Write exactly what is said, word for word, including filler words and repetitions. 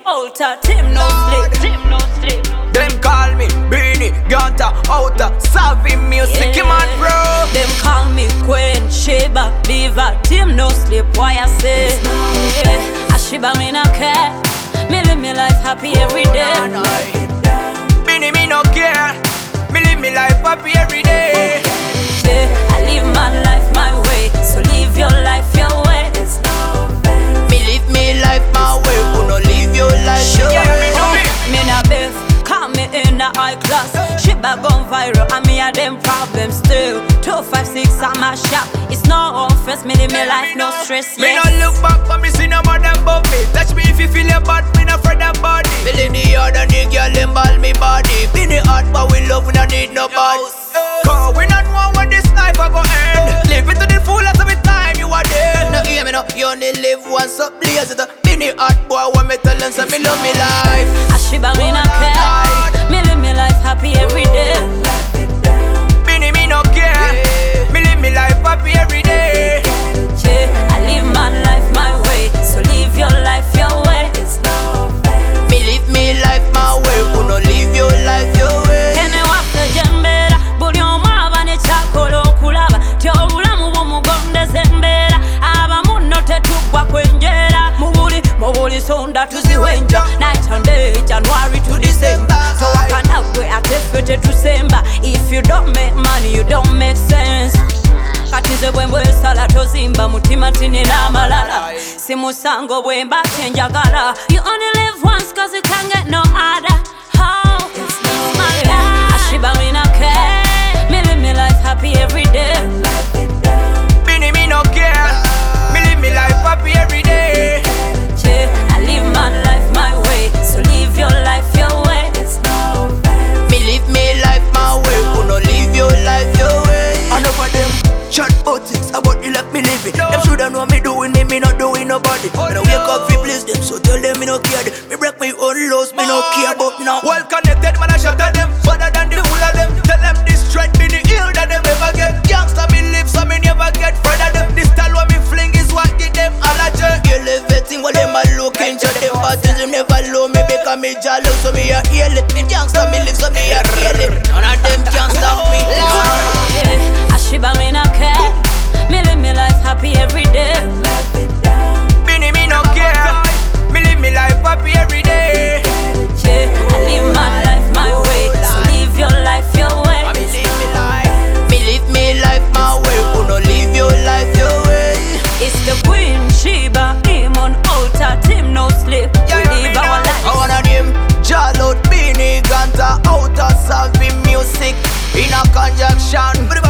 outer, team no sleep, team no sleep. Them call me Beanie, Ganta, outer, Savvy music, yeah. Man, bro. Them call me Queen, Sheba, Diva, team no sleep. Why I say, yeah. Ashiba me no care, me live me life happy every day. Beanie me no care, me live me life happy every day. Yeah, I live my life my way, so live your life your way. Me live me life my way, who no live your life your yeah, way. Me, me na beef, call me in the high class. Shiba gone viral, and me a them problems still. Two five six on my shop, it's no offense. Me live me life no stress. Me Yes. no look back, but me see no more than above me. Touch me if you feel your bad, me no afraid of body. Feeling the yard and the girl them ball me body. Be the hard, but we love, we no need no boss. Cause we not know when this life a go end. Live it to the fullest of the time you are there. No hear me no, you only live once, so blaze it up. Be the hard boy when me tell them say me love me life. Ashiba me no care, me live me life happy every day. Beanie me no care, me live me life happy every day. Yeah, I live my life my way, so live your life your way. Me live me life my way, who no live your life your way. Kene waffe jembera, buli omwaba ne kyakola okulaba. Tyobulamu bumugondeza embeera, abamu nno tetugwa kwenjera. Mubuli mubuli sonda tuziwenja, night and day, January to December. So wakanagwe ate ffe tetusemba. If you don't make money, you don't make sense. Katize bwembwe sala tozimba, mutima tinina amalala. Si musango bwemba kyenjagala. You only live once cause you can't get no other. Oh, my life. Ashiba me no care, me live me life happy every day. Beanie me no care, me live me life happy every day. Yeah, I live my life my way, so live your life your way. Me live me life my way, who no live your life your way. Enough of them chat about things about you let me live it. Them shoulda know me doing it, me not doing nobody. When I wake up fi please them, so tell them me no care. Me break my own laws, me no care about now. Well connected man I shot at them, better than the whole of them. Tell them this straight be the ill that them ever get. Youngster me live so me never get afraid of them. This style what me fling is what give them all a jerk. Elevating what them a looking to them parties never low me because me jalo so me a heal it. Me youngster me live so me a heal it. None of them can stop me. Yeah, Ashiba me no care, me live me life happy every day. Beanie me no care, me live me life happy every day. Yeah, I live my life my way, so live your life your way. Me live me life, me live me life my way. Who no live your life your way? It's the Queen Sheba, him on outer, team no sleep. We live our life. I wanna name Jalot, Beanie, Ganta, outer, Savvy music in a conjunction.